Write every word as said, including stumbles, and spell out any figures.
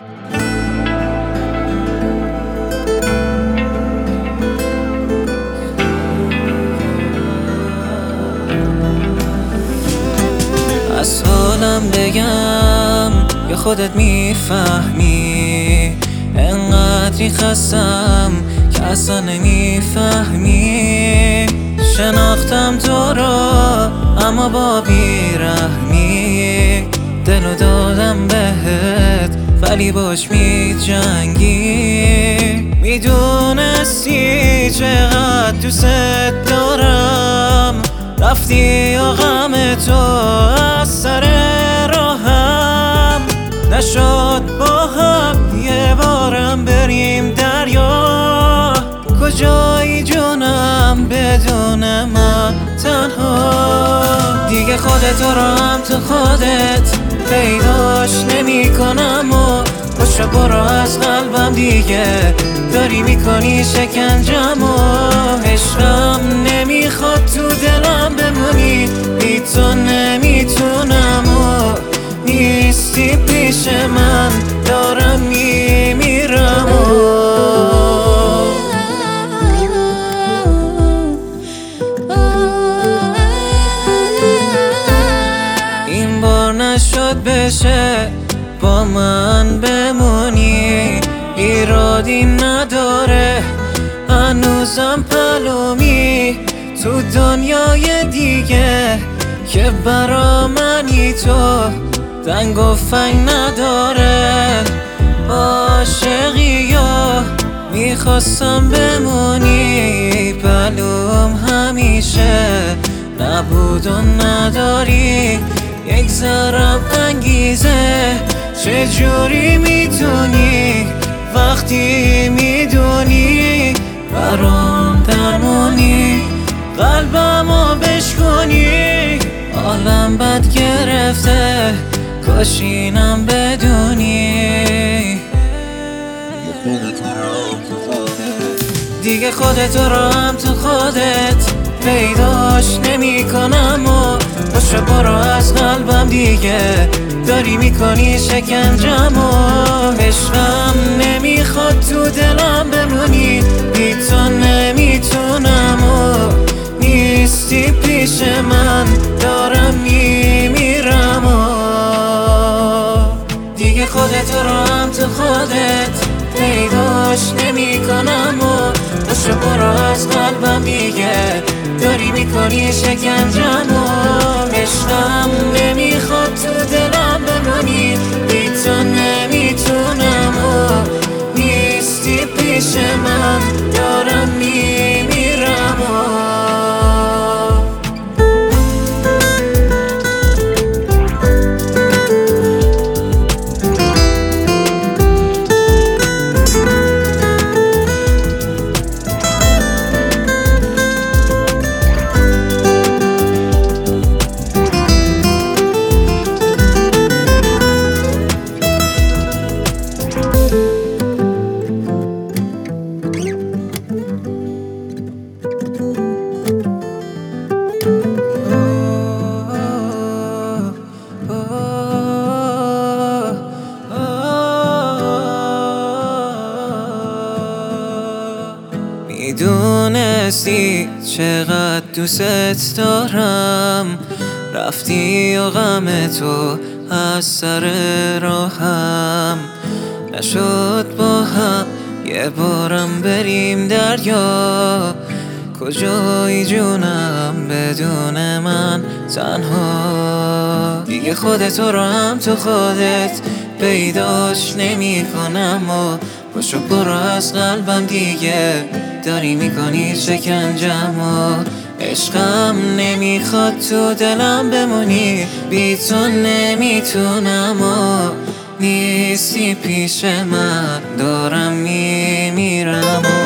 از حالم بگم یا خودت میفهمی؟ انقدری خستم که اصلا نمیفهمی. شناختم تو را اما با بیرحمی، دلو دادم بهت ولی باش میجنگی. میدونستی چقدر دوست دارم، رفتی و غم تو از سر راهم نشد. با هم یه بارم بریم دریا، کجایی جونم بدون من تنها؟ دیگه خودت رو هم تو خودت پیداش نمی کنم و پشت برو از قلبم، دیگه داری میکنی شکنجم و عشقم نمیخواد تو دلم بمونی. بی تو نمیتونم و نیستی پیش من، دارم میمیرم و این بار نشد بشه با من بمونی. ایرادی نداره هنوزم پلومی تو دنیای دیگه که برا منی. تو دنگ و فنگ نداره عاشقی یا میخواستم بمونی. پلوم همیشه نبود و نداری یک ذرم انگیزه. چجوری میتونی وقتی میدونی برام درمونی، قلبمو بشکنی؟ عالم بد گرفته کاش اینم بدونی. دیگه خودت رو هم تو خودت پیداش نمی کنم و پشت برو از قلبم، دیگه داری میکنی شکنجم و عشقم نمیخواد تو دلم بمونی. بی تو نمیتونم و نیستی پیش من، دارم میمیرم و دیگه خودت رو هم تو خودت پیداش نمی کنم و پشت برو از قلبم، دیگه داری میکنی شکنجم و عشقم نمیخواد تو دلم بمونی. بی تو نمیتونم و نیستی پیش من، دارم میمیرم و میدونستی چقدر دوست دارم، رفتی و غم تو از سر راهم نشد. با هم یه بارم بریم دریا، کجایی جونم بدون من تنها؟ دیگه خودت رو هم تو خودت پیداش نمی کنم و پاشو برو از قلبم، دیگه داری میکنی شکنجم و عشقم نمیخواد تو دلم بمونی. بی تو نمیتونم و نیستی پیش من، دارم میمیرم و